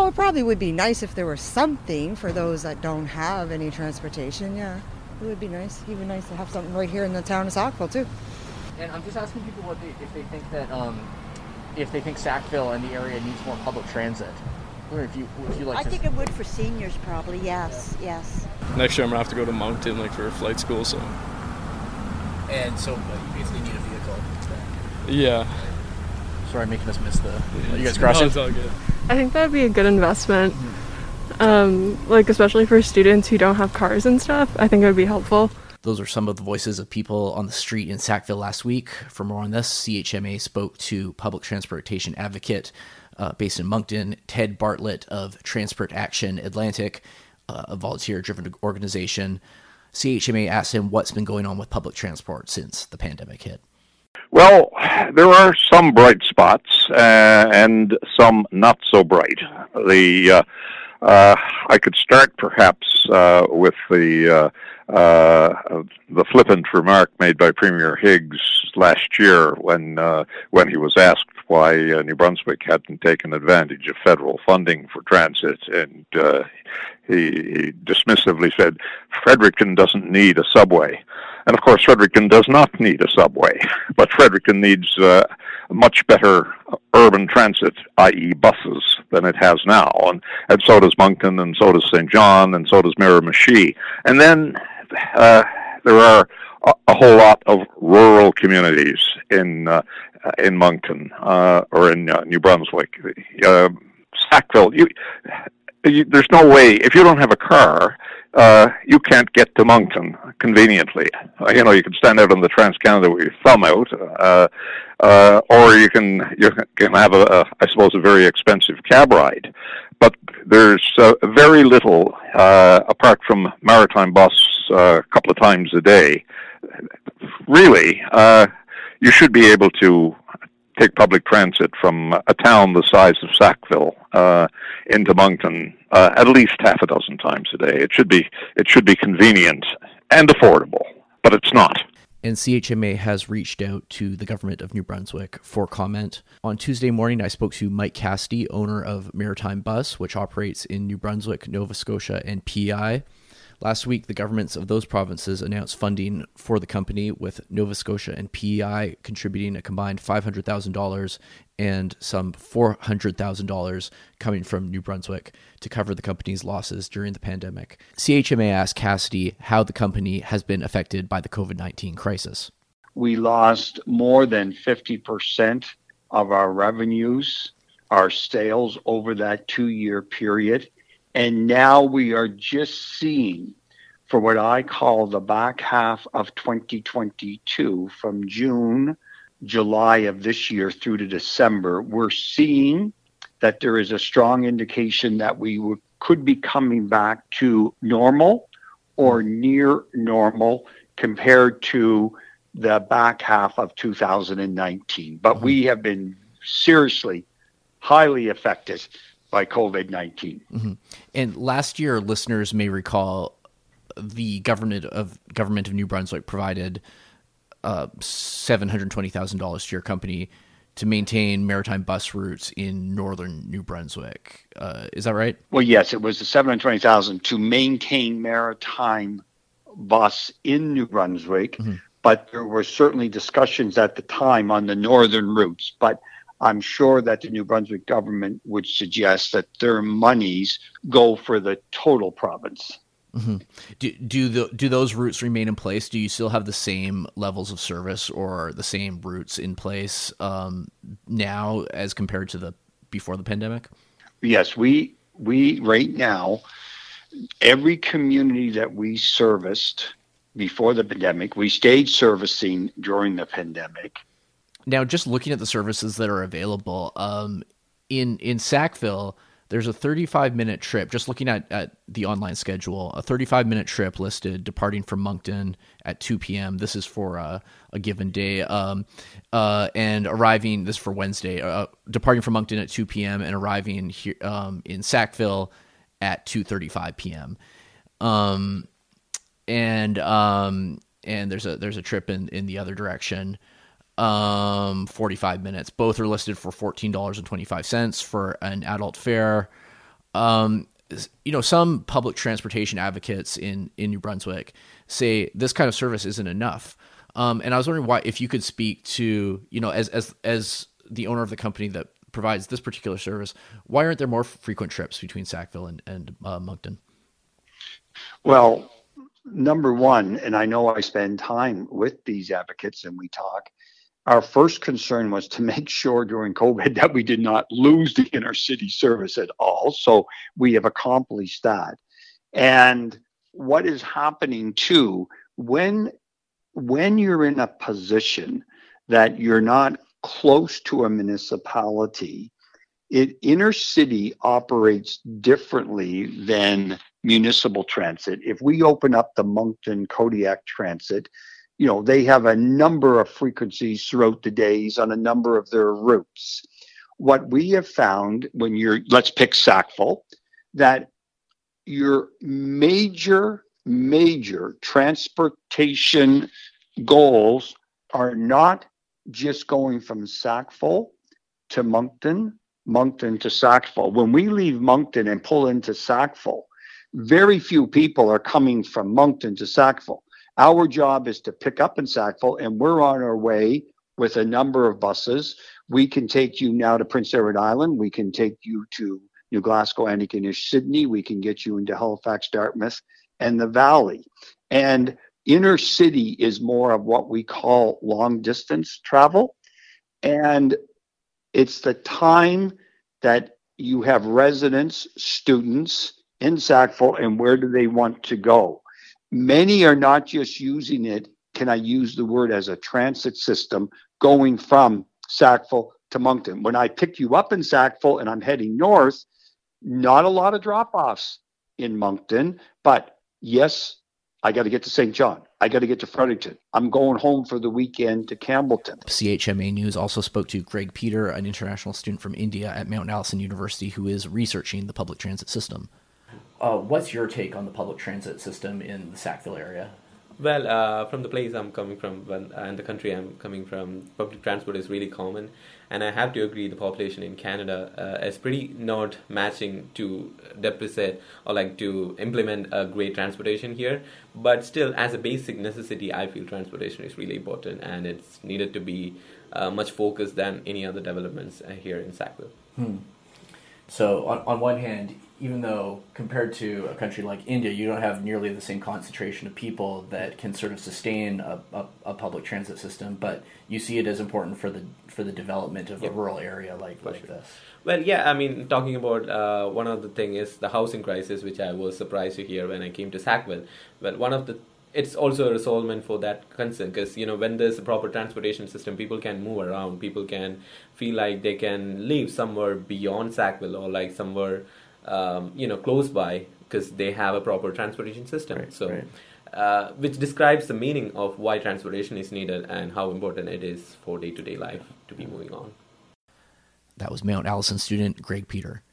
Well, it probably would be nice if there were something for those that don't have any transportation, yeah. It would be nice. Even nice to have something right here in the town of Sackville, too. And I'm just asking people if they think that if they think Sackville and the area needs more public transit. Or if you like. I think it would for seniors probably. Yes, yeah. Yes. Next year I'm gonna have to go to Moncton for flight school, so. And so you basically need a vehicle. Yeah. Sorry, making us miss the. You guys crossing? No, it's all good. I think that'd be a good investment. Especially for students who don't have cars and stuff. I think it would be helpful. Those are some of the voices of people on the street in Sackville last week. For more on this, CHMA spoke to public transportation advocate based in Moncton, Ted Bartlett of Transport Action Atlantic, a volunteer-driven organization. CHMA asked him what's been going on with public transport since the pandemic hit. Well, there are some bright spots and some not so bright. I could start perhaps with the flippant remark made by Premier Higgs last year when he was asked why New Brunswick hadn't taken advantage of federal funding for transit, and he dismissively said, Fredericton doesn't need a subway. And of course, Fredericton does not need a subway, but Fredericton needs much better urban transit, i.e. buses, than it has now. And so does Moncton, and so does St. John, and so does Miramichi. And then there are a whole lot of rural communities in Moncton or in New Brunswick. Sackville, there's no way, if you don't have a car, you can't get to Moncton conveniently. You can stand out on the Trans-Canada with your thumb out, or you can have I suppose, a very expensive cab ride. But there's very little, apart from Maritime Bus a couple of times a day. Really, you should be able to take public transit from a town the size of Sackville into Moncton at least half a dozen times a day. It should be convenient and affordable, but it's not. And CHMA has reached out to the government of New Brunswick for comment. On Tuesday morning, I spoke to Mike Cassidy, owner of Maritime Bus, which operates in New Brunswick, Nova Scotia, and PEI. Last week, the governments of those provinces announced funding for the company, with Nova Scotia and PEI contributing a combined $500,000 and some $400,000 coming from New Brunswick to cover the company's losses during the pandemic. CHMA asked Cassidy how the company has been affected by the COVID-19 crisis. We lost more than 50% of our revenues, our sales over that 2-year period. And now we are just seeing, for what I call the back half of 2022, from June, July of this year through to December, we're seeing that there is a strong indication that we could be coming back to normal or near normal compared to the back half of 2019. But we have been seriously, highly affected by COVID-19. Mm-hmm. And last year, listeners may recall the government of New Brunswick provided $720,000 to your company to maintain maritime bus routes in northern New Brunswick. Is that right? Well, yes, it was the $720,000 to maintain maritime bus in New Brunswick, but there were certainly discussions at the time on the northern routes. But I'm sure that the New Brunswick government would suggest that their monies go for the total province. Mm-hmm. Do those routes remain in place? Do you still have the same levels of service or the same routes in place now as compared to before the pandemic? Yes, we right now, every community that we serviced before the pandemic, we stayed servicing during the pandemic. Now, just looking at the services that are available, in Sackville, there's a 35-minute trip, just looking at the online schedule, a 35-minute trip listed departing from Moncton at 2 p.m. This is for a given day, and arriving, this is for Wednesday, departing from Moncton at 2 p.m. and arriving here in Sackville at 2:35 p.m. And there's a trip in the other direction. 45 minutes. Both are listed for $14.25 for an adult fare. Some public transportation advocates in New Brunswick say this kind of service isn't enough. And I was wondering if you could speak to, as the owner of the company that provides this particular service, why aren't there more frequent trips between Sackville and Moncton? Well, number one, and I know I spend time with these advocates and we talk, our first concern was to make sure during COVID that we did not lose the inner city service at all. So we have accomplished that. And what is happening too, when you're in a position that you're not close to a municipality, inner city operates differently than municipal transit. If we open up the Moncton Kodiak Transit, they have a number of frequencies throughout the days on a number of their routes. What we have found let's pick Sackville, that your major transportation goals are not just going from Sackville to Moncton to Sackville. When we leave Moncton and pull into Sackville, very few people are coming from Moncton to Sackville. Our job is to pick up in Sackville, and we're on our way with a number of buses. We can take you now to Prince Edward Island. We can take you to New Glasgow, Antigonish, Sydney. We can get you into Halifax, Dartmouth, and the Valley. And inner city is more of what we call long distance travel. And it's the time that you have residents, students in Sackville, and where do they want to go? Many are not just using it, can I use the word, as a transit system going from Sackville to Moncton. When I pick you up in Sackville and I'm heading north, not a lot of drop-offs in Moncton, but yes, I got to get to St. John. I got to get to Fredericton. I'm going home for the weekend to Campbellton. CHMA News also spoke to Greg Peter, an international student from India at Mount Allison University who is researching the public transit system. What's your take on the public transit system in the Sackville area? Well, from the place I'm coming from and the country I'm coming from, public transport is really common. And I have to agree, the population in Canada is pretty not matching to deposit or to implement a great transportation here. But still, as a basic necessity, I feel transportation is really important, and it's needed to be much focused than any other developments here in Sackville. So on one hand, even though compared to a country like India, you don't have nearly the same concentration of people that can sort of sustain a public transit system, but you see it as important for the development of a rural area like this. Well, yeah, I mean, talking about one of the thing is the housing crisis, which I was surprised to hear when I came to Sackville. Well, it's also a resolvement for that concern, because when there's a proper transportation system, people can move around, people can feel like they can live somewhere beyond Sackville or somewhere close by, because they have a proper transportation system. Which describes the meaning of why transportation is needed and how important it is for day-to-day life to be moving on. That was Mount Allison student Greg Peter.